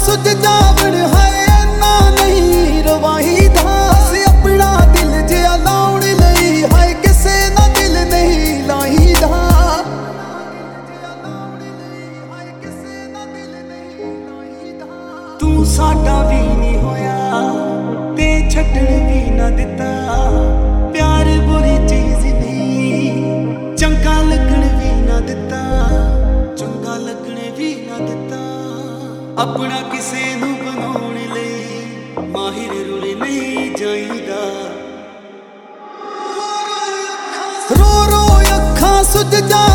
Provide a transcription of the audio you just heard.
ਸੁੱਜ ਜਾਵਣ ਹੈ ਨਾ ਨਹੀਂ ਰਵਾਹੀ ਦਾ। ਅਸੀਂ ਆਪਣਾ ਦਿਲ ਜਿਹਾ ਲਾਉਣ ਲਈ ਹਾਏ ਕਿਸੇ ਨਾ ਦਿਲ ਨਹੀਂ ਲਾਹੀਦਾ। ਤੂੰ ਸਾਡਾ ਵੀ ਨਹੀਂ ਹੋਇਆ ਤੇ ਛੱਡਣ ਵੀ ਨਾ ਦਿੱਤਾ। ਪਿਆਰ ਬੁਰੀ ਚੀਜ਼ ਨਹੀਂ, ਚੰਗਾ ਲੱਗਣ ਵੀ ਨਾ ਦਿੱਤਾ, ਚੰਗਾ ਲੱਗਣ ਵੀ ਨਾ ਦਿੱਤਾ। ਆਪਣਾ ਕਿਸੇ ਨੂੰ ਬਣਾਉਣ ਲਈ ਮਾਹਿਰ ਰੁਲ ਨਹੀਂ ਜਾਈਦਾ। ਰੋ ਰੋ ਅੱਖਾਂ ਸੁੱਜ ਜਾ